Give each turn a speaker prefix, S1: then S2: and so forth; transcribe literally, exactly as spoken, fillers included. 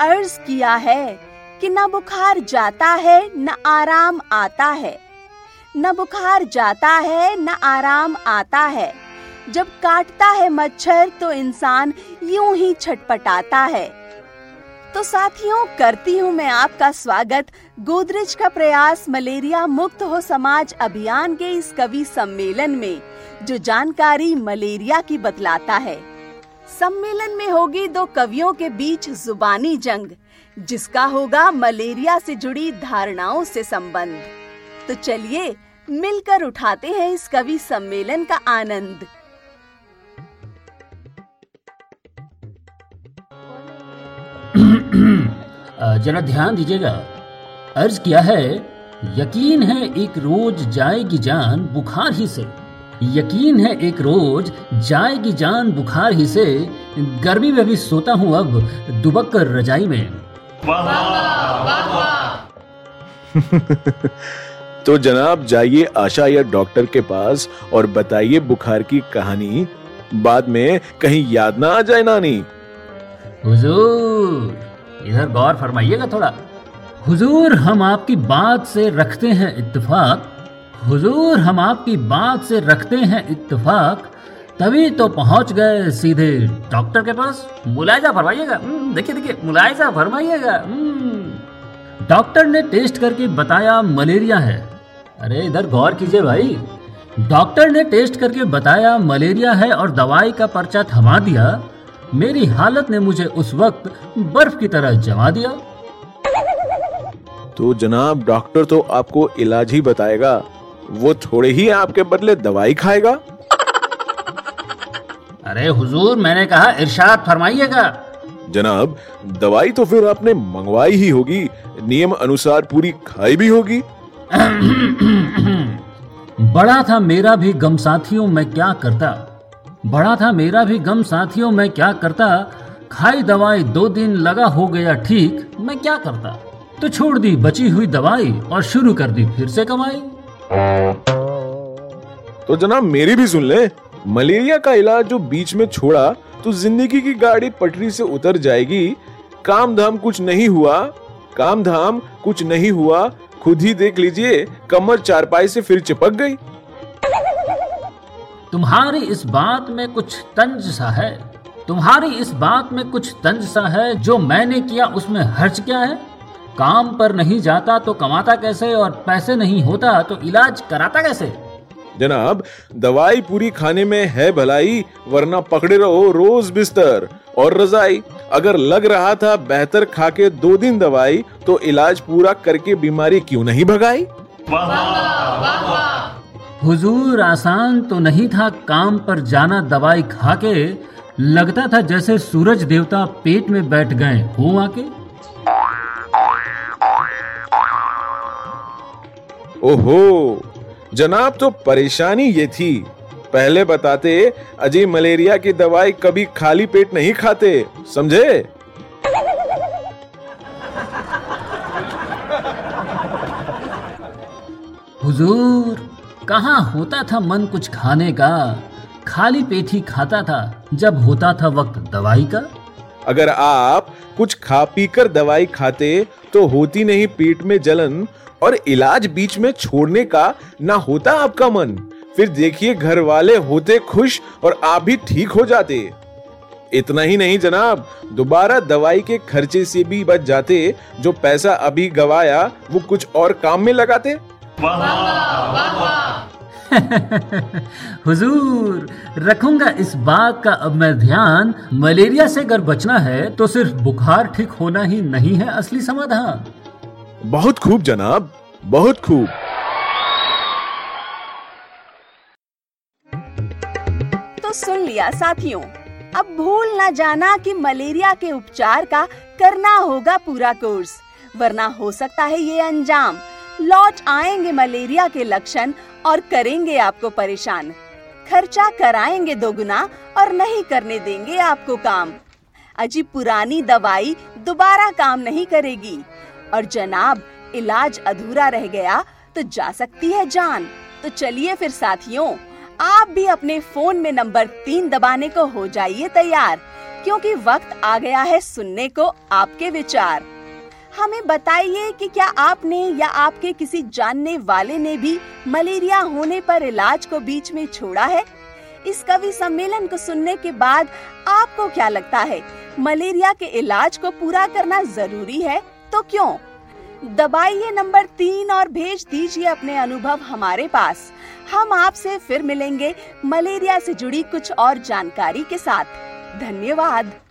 S1: अर्ज किया है कि न बुखार जाता है न आराम आता है, न बुखार जाता है न आराम आता है। जब काटता है मच्छर तो इंसान यूं ही छटपटाता है। तो साथियों, करती हूँ मैं आपका स्वागत गोदरेज का प्रयास मलेरिया मुक्त हो समाज अभियान के इस कवि सम्मेलन में, जो जानकारी मलेरिया की बतलाता है। सम्मेलन में होगी दो कवियों के बीच जुबानी जंग, जिसका होगा मलेरिया से जुड़ी धारणाओं से संबंध। तो चलिए मिलकर उठाते हैं इस कवि सम्मेलन का आनंद।
S2: जरा ध्यान दीजिएगा। अर्ज किया है, यकीन है एक रोज जाएगी जान बुखार ही से। यकीन है एक रोज जाएगी जान बुखार ही से। गर्मी में भी सोता हूँ अब दुबक कर रजाई में।
S3: वाह वाह वाह।
S4: तो जनाब जाइए आशा या डॉक्टर के पास और बताइए बुखार की कहानी, बाद में कहीं याद ना आ जाए नानी।
S2: हुजूर, इधर गौर फरमाइएगा थोड़ा। हुजूर, हम आपकी बात से रखते हैं इत्तेफाक। हुजूर, हम आपकी बात से रखते हैं इत्तेफाक। तभी तो पहुंच गए सीधे डॉक्टर के पास। मुलायजा फरमाइएगा। देखिए देखिए, मुलायजा फरमाइएगा। डॉक्टर ने टेस्ट करके बताया मलेरिया है। अरे इधर गौर कीजिए भाई। डॉक्टर ने टेस्ट करके बताया मलेरिया है और दवाई का पर्चा थमा दिया। मेरी हालत ने मुझे उस वक्त बर्फ की तरह जमा दिया।
S4: तो जनाब डॉक्टर तो आपको इलाज ही बताएगा, वो थोड़े ही आपके बदले दवाई खाएगा।
S2: अरे हुजूर, मैंने कहा इरशाद फरमाइएगा।
S4: जनाब दवाई तो फिर आपने मंगवाई ही होगी, नियम अनुसार पूरी खाई भी होगी।
S2: बड़ा था मेरा भी गम साथियों, मैं क्या करता। बड़ा था मेरा भी गम साथियों, मैं क्या करता। खाई दवाई दो दिन लगा हो गया ठीक, मैं क्या करता। तो छोड़ दी बची हुई दवाई और शुरू कर दी फिर से कमाई।
S4: तो जनाब मेरी भी सुन ले। मलेरिया का इलाज जो बीच में छोड़ा तो जिंदगी की गाड़ी पटरी से उतर जाएगी। काम धाम कुछ नहीं हुआ, काम धाम कुछ नहीं हुआ। खुद ही देख लीजिए, कमर चारपाई से फिर चिपक गई।
S2: तुम्हारी इस बात में कुछ तंज सा है। तुम्हारी इस बात में कुछ तंज सा है। जो मैंने किया उसमें हर्ज क्या है। काम पर नहीं जाता तो कमाता कैसे, और पैसे नहीं होता तो इलाज कराता कैसे।
S4: जनाब दवाई पूरी खाने में है भलाई, वरना पकड़े रहो रोज बिस्तर और रजाई। अगर लग रहा था बेहतर खा के दो दिन दवाई, तो इलाज पूरा करके बीमारी क्यों नहीं भगाई।
S3: वाह वाह वाह।
S2: हुजूर, आसान तो नहीं था काम पर जाना दवाई खा के। लगता था जैसे सूरज देवता पेट में बैठ गए हो आके।
S4: ओहो जनाब, तो परेशानी ये थी। पहले बताते अजय मलेरिया की दवाई कभी खाली पेट नहीं खाते, समझे।
S2: हुजूर, कहाँ होता था मन कुछ खाने का। खाली पेट ही खाता था जब होता था वक्त दवाई का।
S4: अगर आप कुछ खा पी कर दवाई खाते तो होती नहीं पेट में जलन, और इलाज बीच में छोड़ने का ना होता आपका मन। फिर देखिए घर वाले होते खुश और आप भी ठीक हो जाते। इतना ही नहीं जनाब, दोबारा दवाई के खर्चे से भी बच जाते। जो पैसा अभी गवाया वो कुछ और काम में लगाते।
S3: वाह वाह वाह।
S2: हुजूर, रखूंगा इस बात का अब मैं ध्यान। मलेरिया से अगर बचना है तो सिर्फ बुखार ठीक होना ही नहीं है असली समाधान।
S4: बहुत खूब जनाब, बहुत खूब।
S1: तो सुन लिया साथियों, अब भूल ना जाना कि मलेरिया के उपचार का करना होगा पूरा कोर्स, वरना हो सकता है ये अंजाम। लौट आएंगे मलेरिया के लक्षण और करेंगे आपको परेशान। खर्चा कराएंगे दोगुना और नहीं करने देंगे आपको काम। अजी पुरानी दवाई दोबारा काम नहीं करेगी, और जनाब इलाज अधूरा रह गया तो जा सकती है जान। तो चलिए फिर साथियों, आप भी अपने फोन में नंबर तीन दबाने को हो जाइए तैयार। क्योंकि वक्त आ गया है सुनने को आपके विचार। हमें बताइए कि क्या आपने या आपके किसी जानने वाले ने भी मलेरिया होने पर इलाज को बीच में छोड़ा है? इस कवि सम्मेलन को सुनने के बाद आपको क्या लगता है, मलेरिया के इलाज को पूरा करना जरूरी है? तो क्यों? दबाइए नंबर तीन और भेज दीजिए अपने अनुभव हमारे पास। हम आपसे फिर मिलेंगे मलेरिया से जुड़ी कुछ और जानकारी के साथ। धन्यवाद।